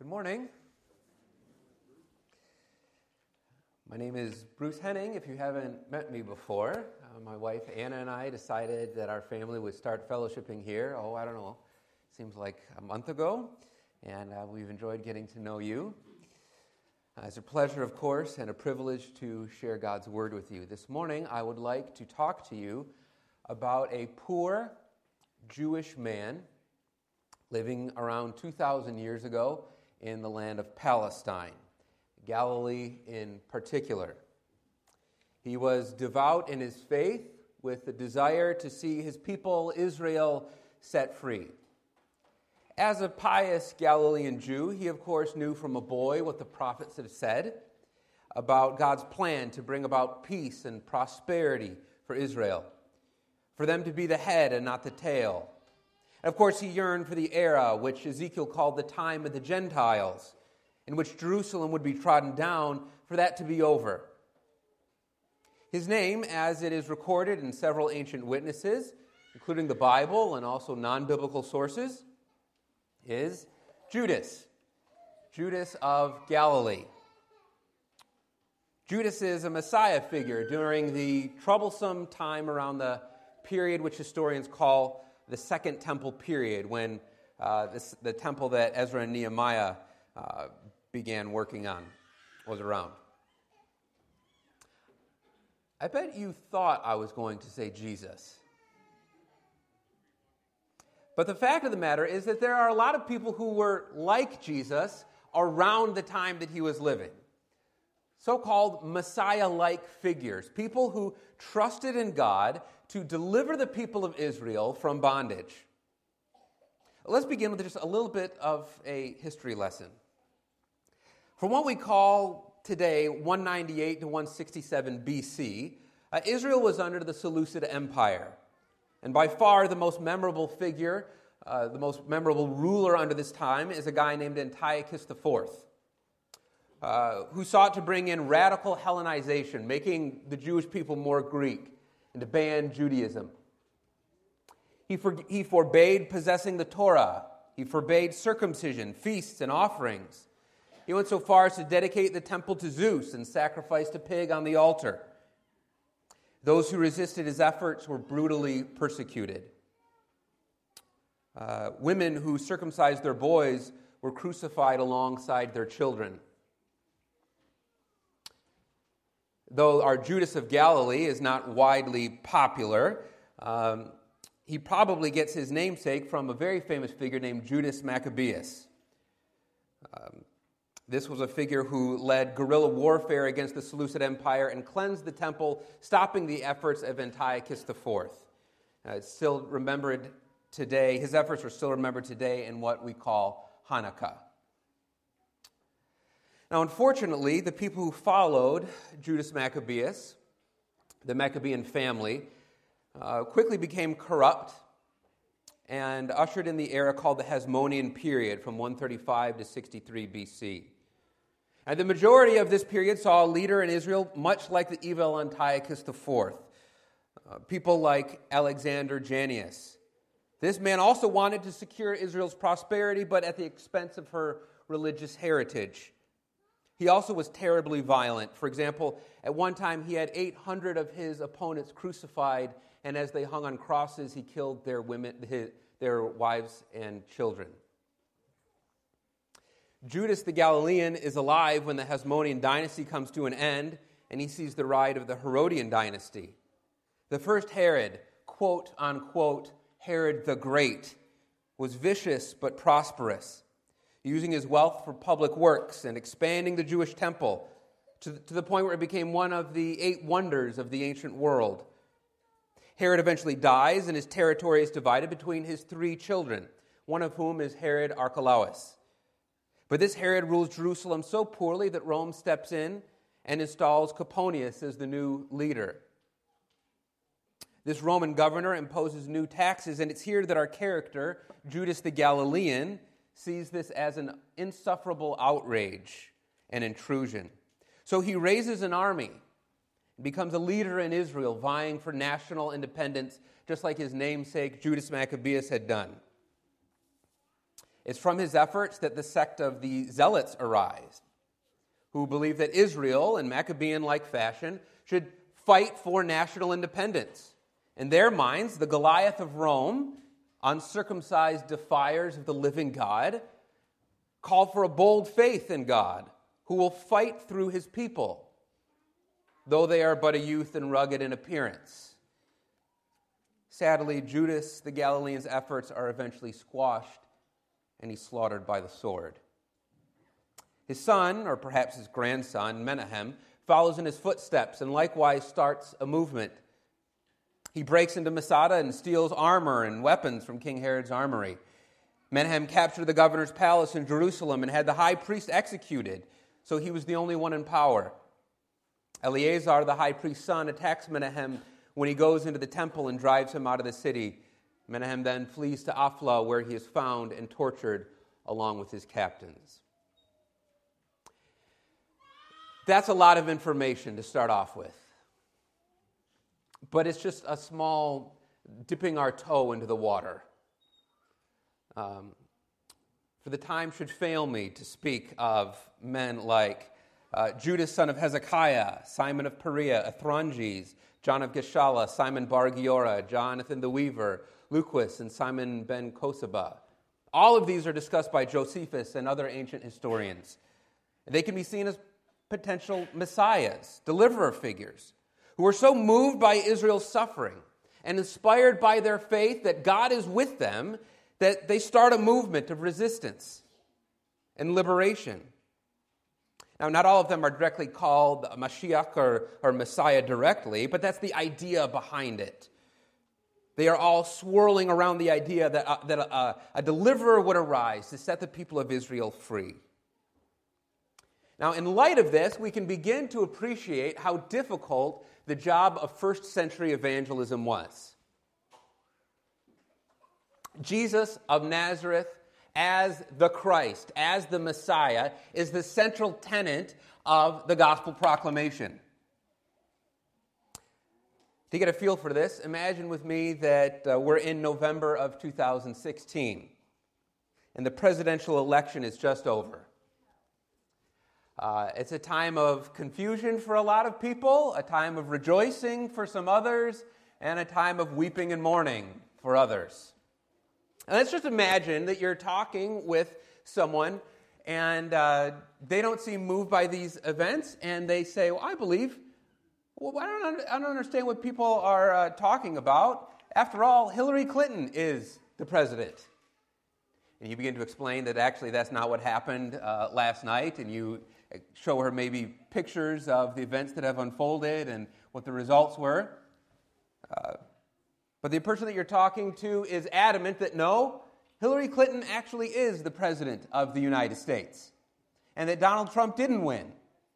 Good morning. My name is Bruce Henning. If you haven't met me before, my wife Anna and I decided that our family would start fellowshipping here, I don't know, seems like a month ago, and we've enjoyed getting to know you. It's a pleasure, of course, and a privilege to share God's Word with you. This morning, I would like to talk to you about a poor Jewish man living around 2,000 years ago in the land of Palestine, Galilee in particular. He was devout in his faith with the desire to see his people, Israel, set free. As a pious Galilean Jew, he of course knew from a boy what the prophets had said about God's plan to bring about peace and prosperity for Israel, for them to be the head and not the tail. And of course, he yearned for the era which Ezekiel called the time of the Gentiles, in which Jerusalem would be trodden down, for that to be over. His name, as it is recorded in several ancient witnesses, including the Bible and also non-biblical sources, is Judas, Judas of Galilee. Judas is a Messiah figure during the troublesome time around the period which historians call the Second Temple period, when the temple that Ezra and Nehemiah began working on was around. I bet you thought I was going to say Jesus. But the fact of the matter is that there are a lot of people who were like Jesus around the time that he was living. So-called Messiah-like figures, people who trusted in God to deliver the people of Israel from bondage. Let's begin with just a little bit of a history lesson. From what we call today 198 to 167 BC, Israel was under the Seleucid Empire. And by far the most memorable figure, the most memorable ruler under this time is a guy named Antiochus IV, who sought to bring in radical Hellenization, making the Jewish people more Greek, and to ban Judaism. He forbade possessing the Torah. He forbade circumcision, feasts, and offerings. He went so far as to dedicate the temple to Zeus and sacrificed a pig on the altar. Those who resisted his efforts were brutally persecuted. Women who circumcised their boys were crucified alongside their children. Though our Judas of Galilee is not widely popular, he probably gets his namesake from a very famous figure named Judas Maccabeus. This was a figure who led guerrilla warfare against the Seleucid Empire and cleansed the temple, stopping the efforts of Antiochus IV. It's still remembered today. His efforts are still remembered today in what we call Hanukkah. Now, unfortunately, the people who followed Judas Maccabeus, the Maccabean family, quickly became corrupt and ushered in the era called the Hasmonean period from 135 to 63 BC. And the majority of this period saw a leader in Israel much like the evil Antiochus IV, people like Alexander Jannaeus. This man also wanted to secure Israel's prosperity, but at the expense of her religious heritage. He also was terribly violent. For example, at one time he had 800 of his opponents crucified, and as they hung on crosses, he killed their wives and children. Judas the Galilean is alive when the Hasmonean dynasty comes to an end, and he sees the rise of the Herodian dynasty. The first Herod, quote unquote, Herod the Great, was vicious but prosperous, using his wealth for public works and expanding the Jewish temple to the point where it became one of the 8 wonders of the ancient world. Herod eventually dies, and his territory is divided between his 3 children, one of whom is Herod Archelaus. But this Herod rules Jerusalem so poorly that Rome steps in and installs Coponius as the new leader. This Roman governor imposes new taxes, and it's here that our character, Judas the Galilean, sees this as an insufferable outrage and intrusion. So he raises an army and becomes a leader in Israel, vying for national independence, just like his namesake Judas Maccabeus had done. It's from his efforts that the sect of the Zealots arise, who believe that Israel, in Maccabean-like fashion, should fight for national independence. In their minds, the Goliath of Rome, uncircumcised defiers of the living God, call for a bold faith in God, who will fight through his people, though they are but a youth and rugged in appearance. Sadly, Judas the Galilean's efforts are eventually squashed, and he's slaughtered by the sword. His son, or perhaps his grandson, Menahem, follows in his footsteps and likewise starts a movement. He breaks into Masada and steals armor and weapons from King Herod's armory. Menahem captured the governor's palace in Jerusalem and had the high priest executed, so he was the only one in power. Eleazar, the high priest's son, attacks Menahem when he goes into the temple and drives him out of the city. Menahem then flees to Afla, where he is found and tortured along with his captains. That's a lot of information to start off with. But it's just a small dipping our toe into the water. For the time should fail me to speak of men like Judas, son of Hezekiah, Simon of Perea, Athronges, John of Gischala, Simon bar Giora, Jonathan the Weaver, Luquas, and Simon ben Kosaba. All of these are discussed by Josephus and other ancient historians. They can be seen as potential messiahs, deliverer figures, who were so moved by Israel's suffering and inspired by their faith that God is with them that they start a movement of resistance and liberation. Now, not all of them are directly called Mashiach or Messiah directly, but that's the idea behind it. They are all swirling around the idea that a deliverer would arise to set the people of Israel free. Now, in light of this, we can begin to appreciate how difficult the job of first century evangelism was. Jesus of Nazareth as the Christ, as the Messiah, is the central tenet of the gospel proclamation. To get a feel for this, imagine with me that we're in November of 2016, and the presidential election is just over. It's a time of confusion for a lot of people, a time of rejoicing for some others, and a time of weeping and mourning for others. And let's just imagine that you're talking with someone and they don't seem moved by these events, and they say, well, I believe, well, I don't understand what people are talking about. After all, Hillary Clinton is the president. And you begin to explain that actually that's not what happened last night, and you show her maybe pictures of the events that have unfolded and what the results were. But the person that you're talking to is adamant that no, Hillary Clinton actually is the president of the United States, and that Donald Trump didn't win.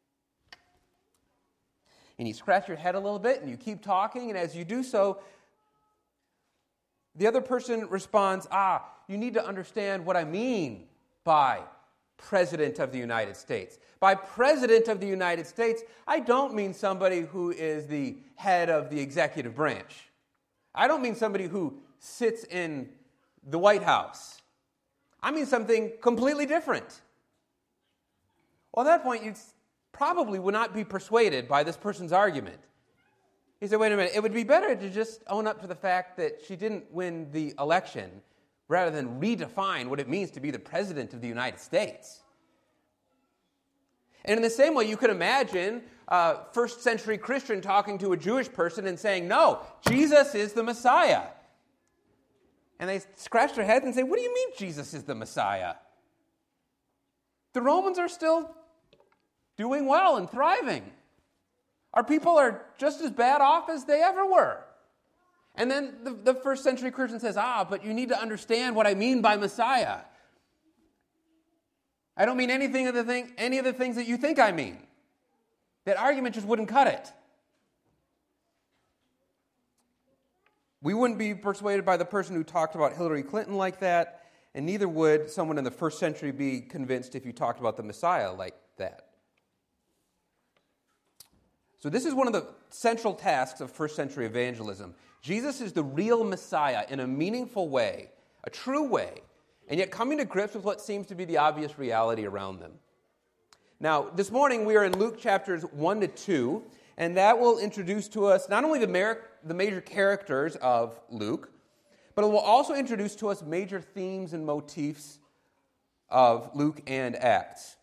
And you scratch your head a little bit, and you keep talking, and as you do so, the other person responds, you need to understand what I mean by President of the United States. By President of the United States, I don't mean somebody who is the head of the executive branch. I don't mean somebody who sits in the White House. I mean something completely different. Well, at that point, you probably would not be persuaded by this person's argument. He said, wait a minute, it would be better to just own up to the fact that she didn't win the election rather than redefine what it means to be the President of the United States. And in the same way, you could imagine a first century Christian talking to a Jewish person and saying, no, Jesus is the Messiah. And they scratch their heads and say, what do you mean Jesus is the Messiah? The Romans are still doing well and thriving. Our people are just as bad off as they ever were. And then the first century Christian says, but you need to understand what I mean by Messiah. I don't mean any of the things that you think I mean. That argument just wouldn't cut it. We wouldn't be persuaded by the person who talked about Hillary Clinton like that, and neither would someone in the first century be convinced if you talked about the Messiah like that. So this is one of the central tasks of first century evangelism. Jesus is the real Messiah in a meaningful way, a true way, and yet coming to grips with what seems to be the obvious reality around them. Now, this morning we are in Luke chapters 1 to 2, and that will introduce to us not only the major characters of Luke, but it will also introduce to us major themes and motifs of Luke and Acts.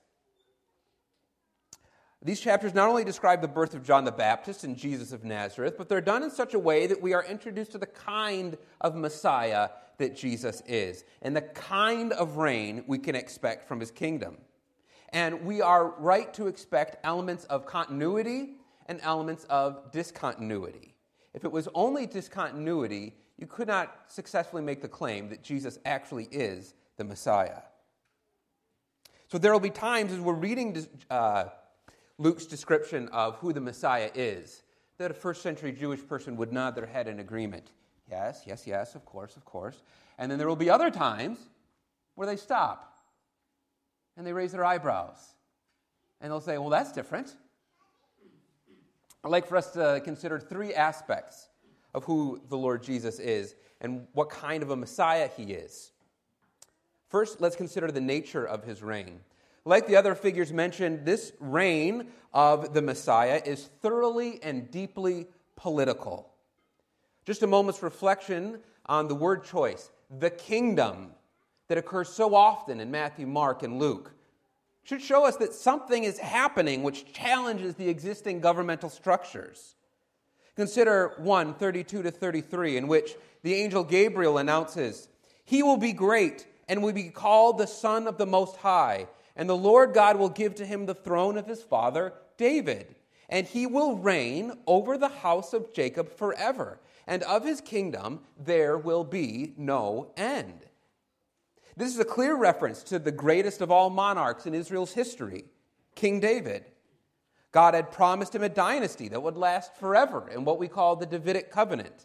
These chapters not only describe the birth of John the Baptist and Jesus of Nazareth, but they're done in such a way that we are introduced to the kind of Messiah that Jesus is, and the kind of reign we can expect from his kingdom. And we are right to expect elements of continuity and elements of discontinuity. If it was only discontinuity, you could not successfully make the claim that Jesus actually is the Messiah. So there will be times as we're reading Luke's description of who the Messiah is, that a first century Jewish person would nod their head in agreement. Yes, yes, yes, of course, of course. And then there will be other times where they stop and they raise their eyebrows. And they'll say, well, that's different. I'd like for us to consider three aspects of who the Lord Jesus is and what kind of a Messiah he is. First, let's consider the nature of his reign. Like the other figures mentioned, this reign of the Messiah is thoroughly and deeply political. Just a moment's reflection on the word choice, the kingdom, that occurs so often in Matthew, Mark, and Luke, should show us that something is happening which challenges the existing governmental structures. Consider 1:32-33, in which the angel Gabriel announces, "He will be great and will be called the Son of the Most High, and the Lord God will give to him the throne of his father David, and he will reign over the house of Jacob forever, and of his kingdom there will be no end." This is a clear reference to the greatest of all monarchs in Israel's history, King David. God had promised him a dynasty that would last forever in what we call the Davidic covenant.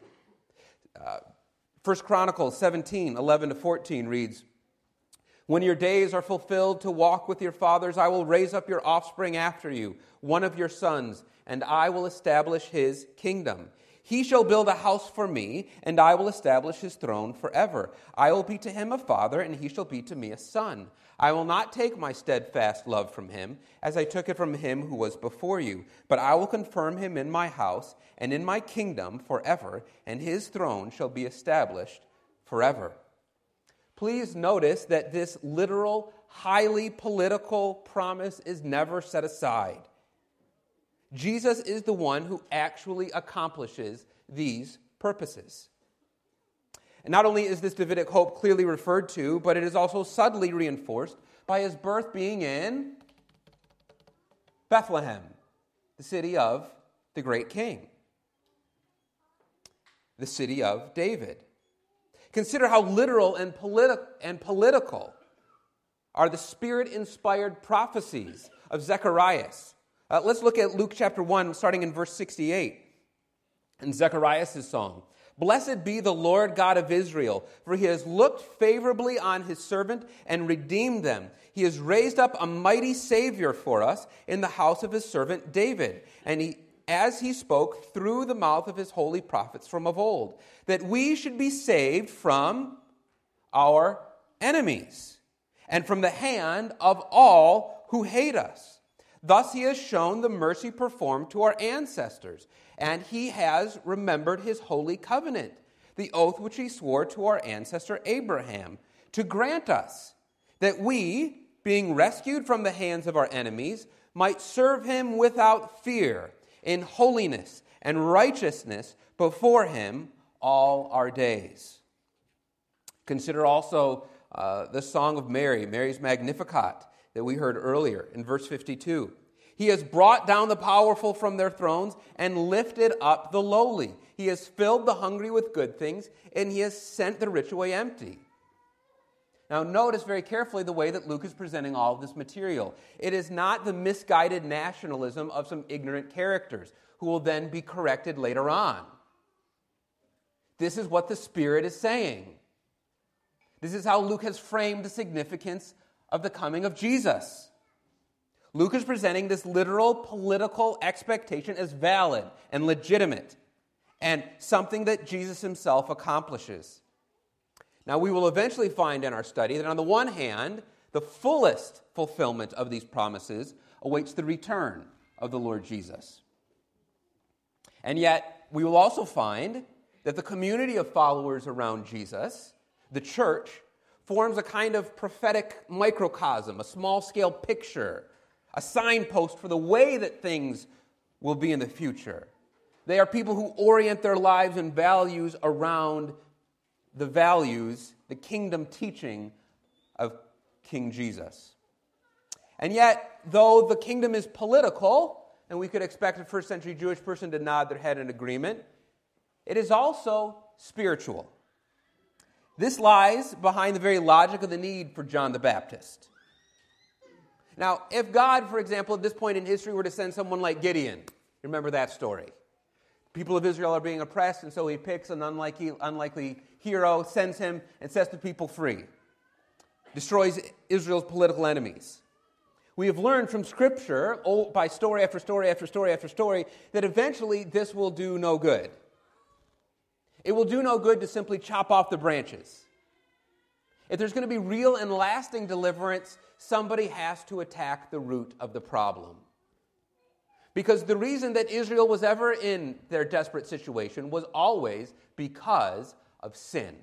1 Chronicles 17:11-14 reads, "When your days are fulfilled to walk with your fathers, I will raise up your offspring after you, one of your sons, and I will establish his kingdom. He shall build a house for me, and I will establish his throne forever. I will be to him a father, and he shall be to me a son. I will not take my steadfast love from him, as I took it from him who was before you, but I will confirm him in my house and in my kingdom forever, and his throne shall be established forever." Please notice that this literal, highly political promise is never set aside. Jesus is the one who actually accomplishes these purposes. And not only is this Davidic hope clearly referred to, but it is also subtly reinforced by his birth being in Bethlehem, the city of the great king, the city of David. Consider how literal and political are the Spirit-inspired prophecies of Zechariah. Let's look at Luke chapter 1, starting in verse 68, in Zechariah's song. "Blessed be the Lord God of Israel, for he has looked favorably on his servant and redeemed them. He has raised up a mighty Savior for us in the house of his servant David, and as he spoke through the mouth of his holy prophets from of old, that we should be saved from our enemies and from the hand of all who hate us. Thus he has shown the mercy performed to our ancestors, and he has remembered his holy covenant, the oath which he swore to our ancestor Abraham, to grant us that we, being rescued from the hands of our enemies, might serve him without fear, in holiness and righteousness before him all our days." Consider also the Song of Mary, Mary's Magnificat, that we heard earlier in verse 52. "He has brought down the powerful from their thrones and lifted up the lowly. He has filled the hungry with good things, and he has sent the rich away empty." Now notice very carefully the way that Luke is presenting all of this material. It is not the misguided nationalism of some ignorant characters who will then be corrected later on. This is what the Spirit is saying. This is how Luke has framed the significance of the coming of Jesus. Luke is presenting this literal political expectation as valid and legitimate, and something that Jesus himself accomplishes. Now, we will eventually find in our study that on the one hand, the fullest fulfillment of these promises awaits the return of the Lord Jesus. And yet, we will also find that the community of followers around Jesus, the church, forms a kind of prophetic microcosm, a small-scale picture, a signpost for the way that things will be in the future. They are people who orient their lives and values around the values, the kingdom teaching of King Jesus. And yet, though the kingdom is political, and we could expect a first century Jewish person to nod their head in agreement, it is also spiritual. This lies behind the very logic of the need for John the Baptist. Now, if God, for example, at this point in history were to send someone like Gideon, remember that story. People of Israel are being oppressed, and so he picks an unlikely hero, sends him, and sets the people free. Destroys Israel's political enemies. We have learned from Scripture, by story after story after story after story, that eventually this will do no good. It will do no good to simply chop off the branches. If there's going to be real and lasting deliverance, somebody has to attack the root of the problem. Because the reason that Israel was ever in their desperate situation was always because of sin.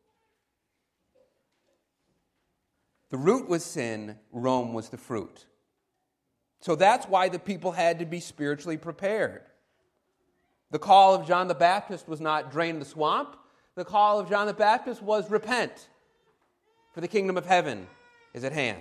The root was sin, Rome was the fruit. So that's why the people had to be spiritually prepared. The call of John the Baptist was not drain the swamp. The call of John the Baptist was repent, for the kingdom of heaven is at hand.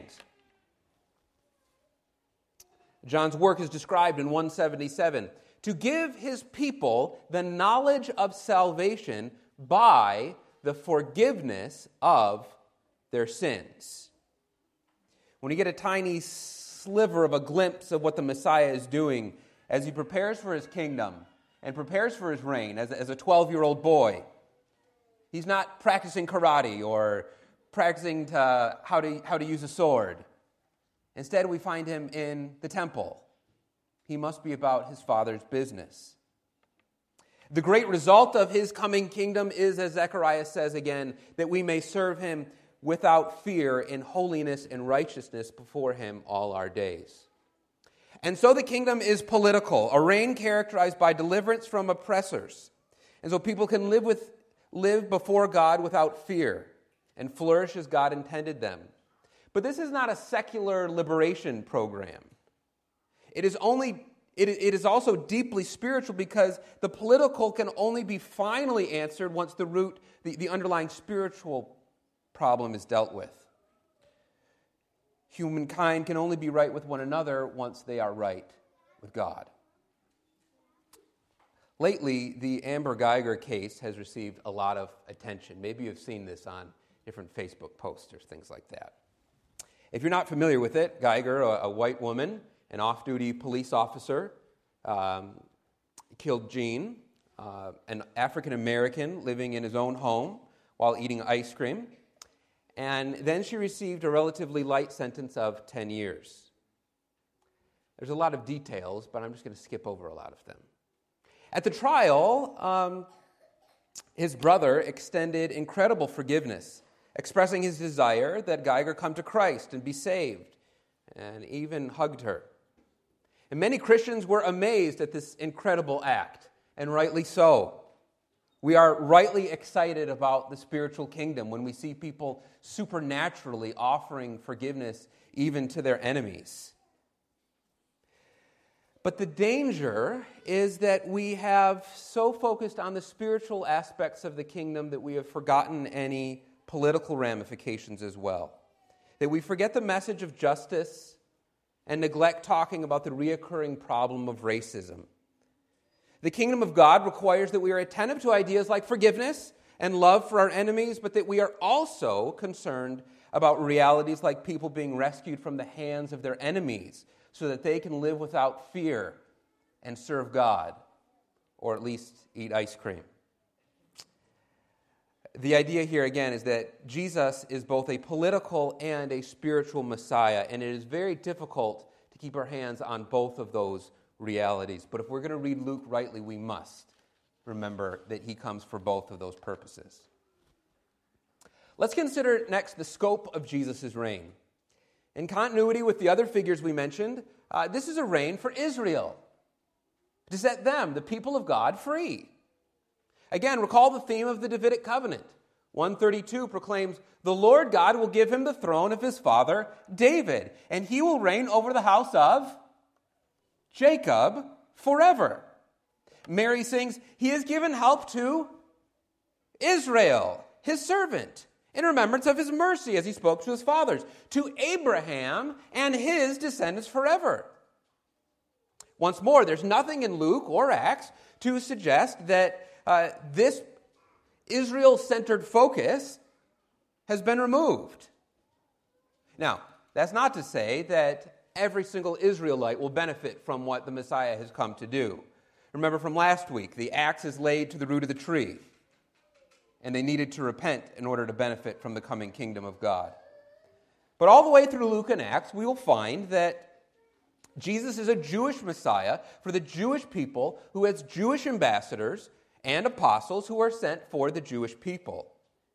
John's work is described in 177, to give his people the knowledge of salvation by the forgiveness of their sins. When you get a tiny sliver of a glimpse of what the Messiah is doing as he prepares for his kingdom and prepares for his reign as a 12-year-old boy, he's not practicing karate or practicing how to use a sword. Instead, we find him in the temple. He must be about his Father's business. The great result of his coming kingdom is, as Zechariah says again, that we may serve him without fear in holiness and righteousness before him all our days. And so the kingdom is political, a reign characterized by deliverance from oppressors. And so people can live before God without fear and flourish as God intended them. But this is not a secular liberation program. It is also deeply spiritual because the political can only be finally answered once the root, the underlying spiritual problem is dealt with. Humankind can only be right with one another once they are right with God. Lately, the Amber Geiger case has received a lot of attention. Maybe you've seen this on different Facebook posts or things like that. If you're not familiar with it, Geiger, a white woman, an off-duty police officer, killed Jean, an African-American living in his own home while eating ice cream. And then she received a relatively light sentence of 10 years. There's a lot of details, but I'm just going to skip over a lot of them. At the trial, his brother extended incredible forgiveness, expressing his desire that Geiger come to Christ and be saved, and even hugged her. And many Christians were amazed at this incredible act, and rightly so. We are rightly excited about the spiritual kingdom when we see people supernaturally offering forgiveness even to their enemies. But the danger is that we have so focused on the spiritual aspects of the kingdom that we have forgotten any political ramifications as well. That we forget the message of justice and neglect talking about the reoccurring problem of racism. The kingdom of God requires that we are attentive to ideas like forgiveness and love for our enemies, but that we are also concerned about realities like people being rescued from the hands of their enemies so that they can live without fear and serve God, or at least eat ice cream. The idea here, again, is that Jesus is both a political and a spiritual Messiah, and it is very difficult to keep our hands on both of those realities. But if we're going to read Luke rightly, we must remember that he comes for both of those purposes. Let's consider next the scope of Jesus' reign. In continuity with the other figures we mentioned, this is a reign for Israel, to set them, the people of God, free. Again, recall the theme of the Davidic covenant. 132 proclaims, "The Lord God will give him the throne of his father David, and he will reign over the house of Jacob forever." Mary sings, "He has given help to Israel, his servant, in remembrance of his mercy as he spoke to his fathers, to Abraham and his descendants forever." Once more, there's nothing in Luke or Acts to suggest that this Israel-centered focus has been removed. Now, that's not to say that every single Israelite will benefit from what the Messiah has come to do. Remember from last week, the axe is laid to the root of the tree, and they needed to repent in order to benefit from the coming kingdom of God. But all the way through Luke and Acts, we will find that Jesus is a Jewish Messiah for the Jewish people who has Jewish ambassadors and apostles who are sent for the Jewish people.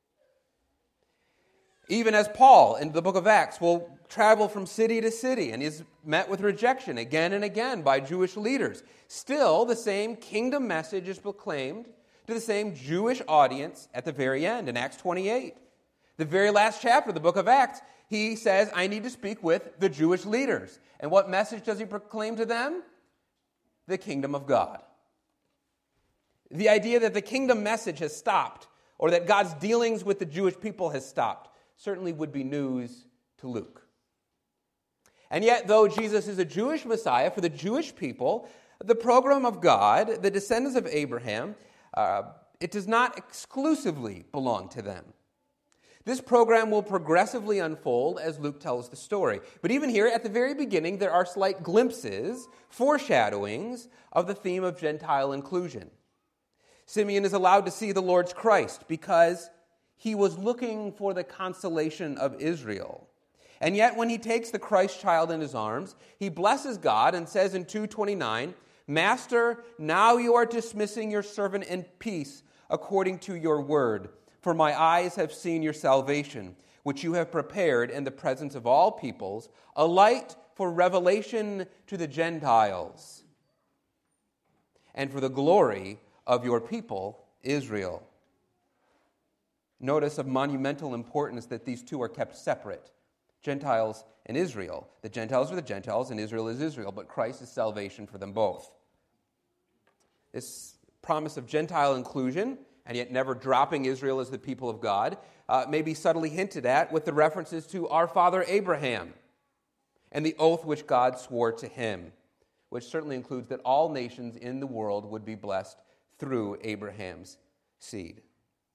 Even as Paul in the book of Acts will travel from city to city and is met with rejection again and again by Jewish leaders, still the same kingdom message is proclaimed to the same Jewish audience at the very end in Acts 28. The very last chapter of the book of Acts, he says, "I need to speak with the Jewish leaders." And what message does he proclaim to them? The kingdom of God. The idea that the kingdom message has stopped, or that God's dealings with the Jewish people has stopped, certainly would be news to Luke. And yet, though Jesus is a Jewish Messiah for the Jewish people, the program of God, the descendants of Abraham, it does not exclusively belong to them. This program will progressively unfold as Luke tells the story. But even here, at the very beginning, there are slight glimpses, foreshadowings of the theme of Gentile inclusion. Simeon is allowed to see the Lord's Christ because he was looking for the consolation of Israel. And yet, when he takes the Christ child in his arms, he blesses God and says in 2:29, "Master, now you are dismissing your servant in peace according to your word. For my eyes have seen your salvation, which you have prepared in the presence of all peoples, a light for revelation to the Gentiles, and for the glory of your people, Israel." Notice of monumental importance that these two are kept separate, Gentiles and Israel. The Gentiles are the Gentiles and Israel is Israel, but Christ is salvation for them both. This promise of Gentile inclusion, and yet never dropping Israel as the people of God, may be subtly hinted at with the references to our father Abraham and the oath which God swore to him, which certainly includes that all nations in the world would be blessed through Abraham's seed.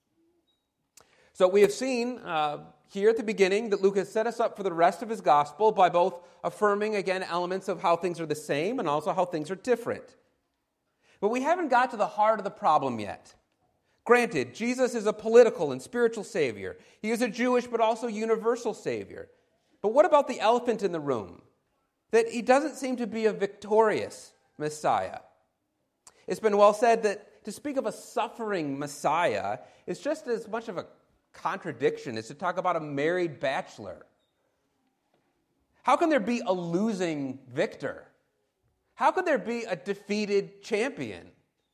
So we have seen here at the beginning that Luke has set us up for the rest of his gospel by both affirming, again, elements of how things are the same and also how things are different. But we haven't got to the heart of the problem yet. Granted, Jesus is a political and spiritual Savior. He is a Jewish but also universal Savior. But what about the elephant in the room? That he doesn't seem to be a victorious Messiah. It's been well said that to speak of a suffering Messiah is just as much of a contradiction as to talk about a married bachelor. How can there be a losing victor? How could there be a defeated champion?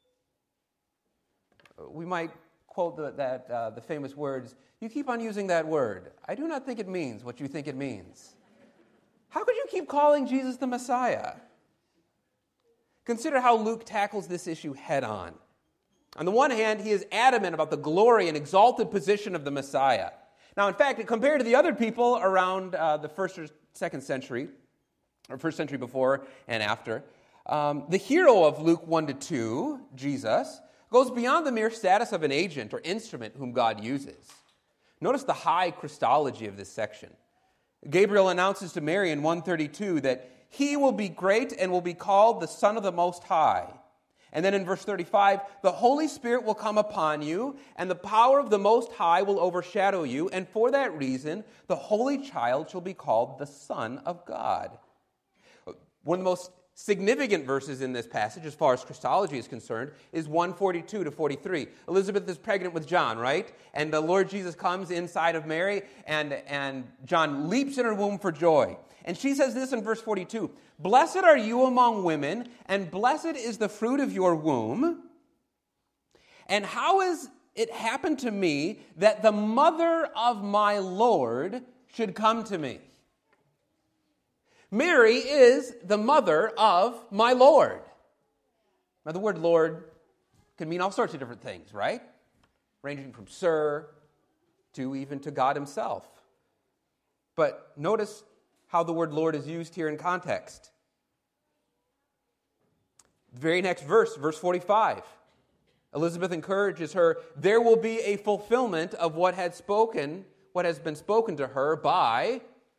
We might quote the famous words, "You keep on using that word. I do not think it means what you think it means." How could you keep calling Jesus the Messiah? Consider how Luke tackles this issue head on. On the one hand, he is adamant about the glory and exalted position of the Messiah. Now, in fact, compared to the other people around the first or second century, or first century before and after, the hero of Luke 1-2, Jesus, goes beyond the mere status of an agent or instrument whom God uses. Notice the high Christology of this section. Gabriel announces to Mary in 1:32 that he will be great and will be called the Son of the Most High. And then in verse 35, the Holy Spirit will come upon you, and the power of the Most High will overshadow you, and for that reason, the Holy Child shall be called the Son of God. One of the most significant verses in this passage, as far as Christology is concerned, is 142 to 43. Elizabeth is pregnant with John, right? And the Lord Jesus comes inside of Mary, and John leaps in her womb for joy. And she says this in verse 42, "Blessed are you among women, and blessed is the fruit of your womb. And how has it happened to me that the mother of my Lord should come to me?" Mary is the mother of my Lord. Now, the word Lord can mean all sorts of different things, right? Ranging from sir to even to God himself. But notice how the word Lord is used here in context. The very next verse, verse 45. Elizabeth encourages her, there will be a fulfillment of what has been spoken to her by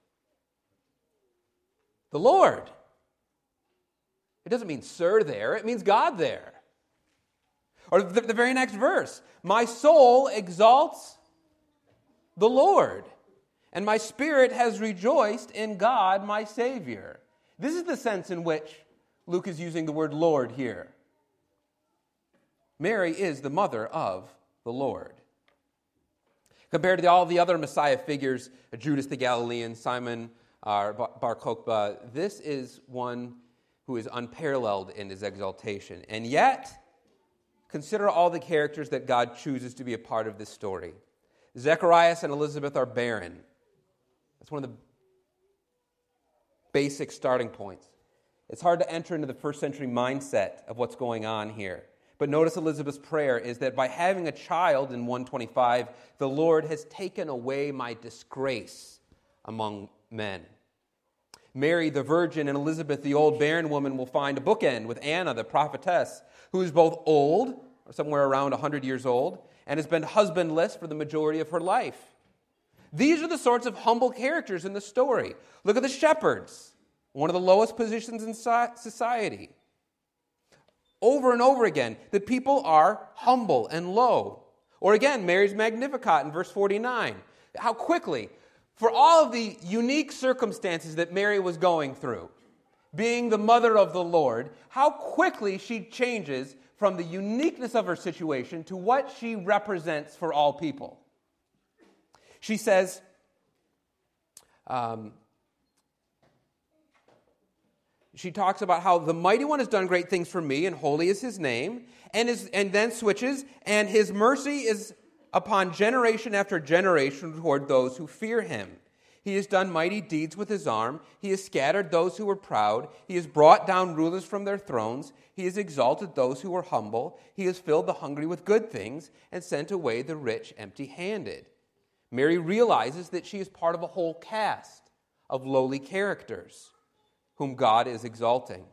the Lord. It doesn't mean sir there, it means God there. Or the very next verse, my soul exalts the Lord, and my spirit has rejoiced in God my Savior. This is the sense in which Luke is using the word Lord here. Mary is the mother of the Lord. Compared to all the other Messiah figures, Judas the Galilean, Simon Bar Kokhba, this is one who is unparalleled in his exaltation. And yet, consider all the characters that God chooses to be a part of this story. Zacharias and Elizabeth are barren. That's one of the basic starting points. It's hard to enter into the first century mindset of what's going on here. But notice Elizabeth's prayer is that by having a child in 125, the Lord has taken away my disgrace among men. Mary, the virgin, and Elizabeth, the old barren woman, will find a bookend with Anna, the prophetess, who is both old, or somewhere around 100 years old, and has been husbandless for the majority of her life. These are the sorts of humble characters in the story. Look at the shepherds, one of the lowest positions in society. Over and over again, the people are humble and low. Or again, Mary's Magnificat in verse 49. How quickly, for all of the unique circumstances that Mary was going through, being the mother of the Lord, how quickly she changes from the uniqueness of her situation to what she represents for all people. She says, she talks about how the Mighty One has done great things for me, and holy is his name, and then switches, and his mercy is upon generation after generation toward those who fear him. He has done mighty deeds with his arm. He has scattered those who were proud. He has brought down rulers from their thrones. He has exalted those who were humble. He has filled the hungry with good things and sent away the rich empty-handed. Mary realizes that she is part of a whole cast of lowly characters whom God is exalting.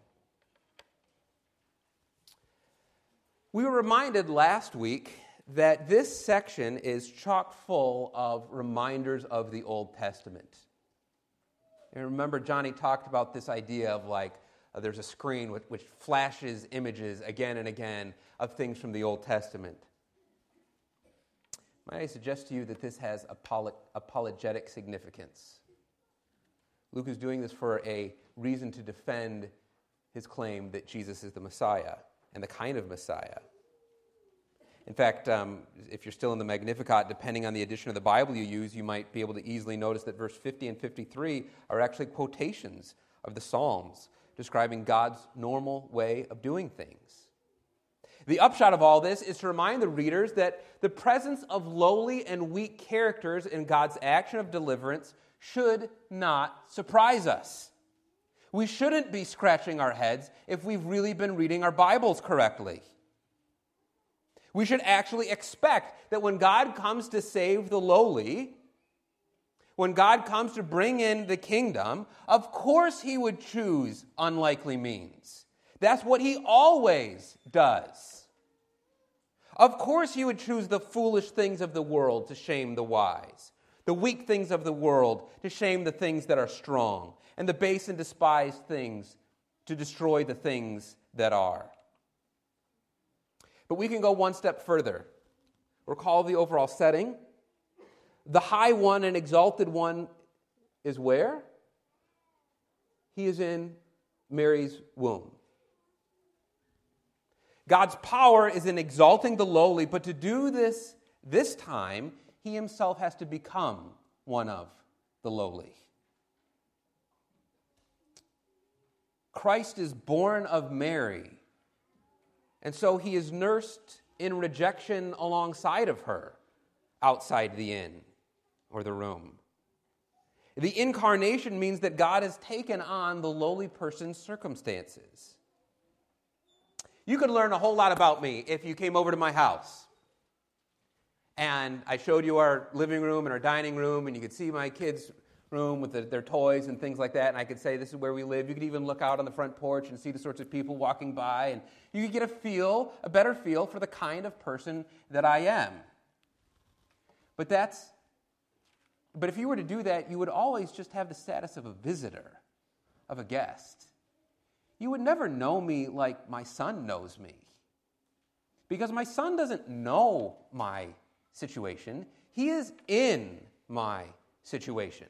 We were reminded last week that this section is chock full of reminders of the Old Testament. And remember, Johnny talked about this idea of there's a screen which flashes images again and again of things from the Old Testament. Might I suggest to you that this has apologetic significance? Luke is doing this for a reason to defend his claim that Jesus is the Messiah and the kind of Messiah. In fact, if you're still in the Magnificat, depending on the edition of the Bible you use, you might be able to easily notice that verse 50 and 53 are actually quotations of the Psalms describing God's normal way of doing things. The upshot of all this is to remind the readers that the presence of lowly and weak characters in God's action of deliverance should not surprise us. We shouldn't be scratching our heads if we've really been reading our Bibles correctly. We should actually expect that when God comes to save the lowly, when God comes to bring in the kingdom, of course he would choose unlikely means. That's what he always does. Of course he would choose the foolish things of the world to shame the wise, the weak things of the world to shame the things that are strong, and the base and despised things to destroy the things that are. But we can go one step further. Recall the overall setting. The high one and exalted one is where? He is in Mary's womb. God's power is in exalting the lowly, but to do this time, he himself has to become one of the lowly. Christ is born of Mary, and so he is nursed in rejection alongside of her outside the inn or the room. The incarnation means that God has taken on the lowly person's circumstances. You could learn a whole lot about me if you came over to my house and I showed you our living room and our dining room, and you could see my kids' room with their toys and things like that, and I could say this is where we live. You could even look out on the front porch and see the sorts of people walking by, and you could get a better feel for the kind of person that I am. But if you were to do that, you would always just have the status of a visitor, of a guest. You would never know me like my son knows me. Because my son doesn't know my situation. He is in my situation.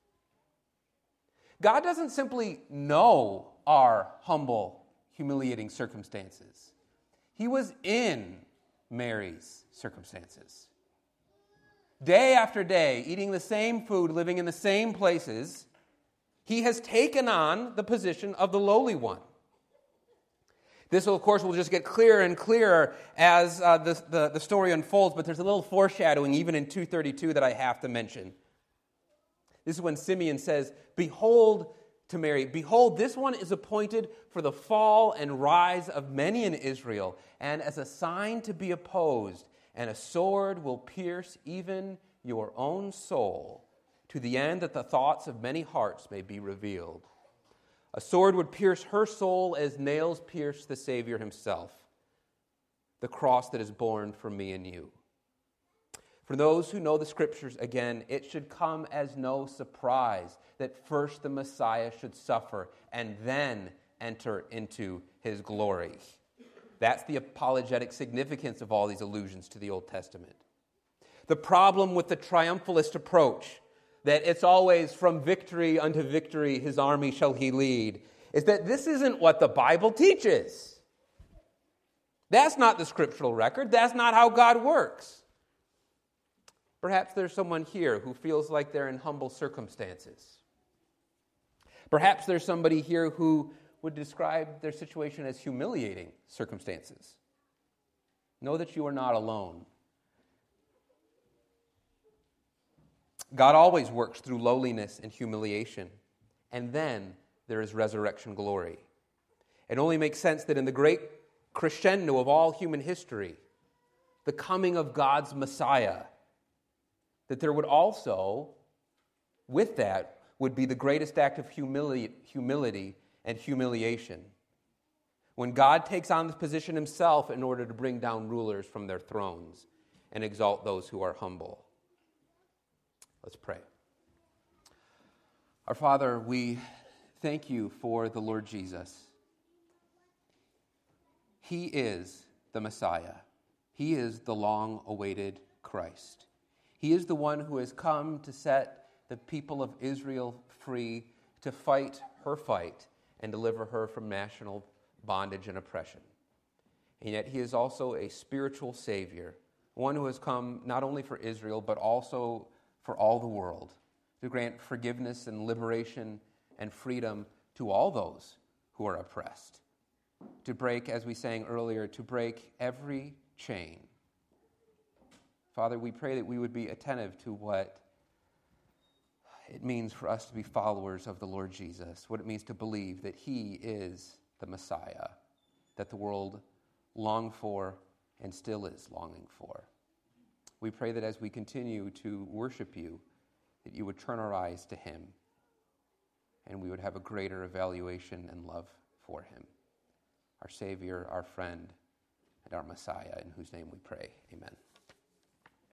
God doesn't simply know our humble, humiliating circumstances. He was in Mary's circumstances. Day after day, eating the same food, living in the same places, he has taken on the position of the lowly one. This, of course, will just get clearer and clearer as the story unfolds, but there's a little foreshadowing even in 2:32 that I have to mention. This is when Simeon says, "Behold," to Mary, "behold, this one is appointed for the fall and rise of many in Israel, and as a sign to be opposed, and a sword will pierce even your own soul, to the end that the thoughts of many hearts may be revealed. A sword would pierce her soul as nails pierce the Savior himself, the cross that is borne for me and you." For those who know the Scriptures, again, it should come as no surprise that first the Messiah should suffer and then enter into his glory. That's the apologetic significance of all these allusions to the Old Testament. The problem with the triumphalist approach, that it's always from victory unto victory his army shall he lead, is that this isn't what the Bible teaches. That's not the scriptural record. That's not how God works. Perhaps there's someone here who feels like they're in humble circumstances. Perhaps there's somebody here who would describe their situation as humiliating circumstances. Know that you are not alone. God always works through lowliness and humiliation, and then there is resurrection glory. It only makes sense that in the great crescendo of all human history, the coming of God's Messiah, that there would also, with that, would be the greatest act of humility and humiliation. When God takes on this position himself in order to bring down rulers from their thrones and exalt those who are humble. Let's pray. Our Father, we thank you for the Lord Jesus. He is the Messiah. He is the long-awaited Christ. He is the one who has come to set the people of Israel free, to fight her fight and deliver her from national bondage and oppression. And yet he is also a spiritual Savior, one who has come not only for Israel, but also for all the world, to grant forgiveness and liberation and freedom to all those who are oppressed, to break, as we sang earlier, to break every chain. Father, we pray that we would be attentive to what it means for us to be followers of the Lord Jesus, what it means to believe that he is the Messiah, that the world longed for and still is longing for. We pray that as we continue to worship you, that you would turn our eyes to him, and we would have a greater evaluation and love for him, our Savior, our friend, and our Messiah, in whose name we pray. Amen.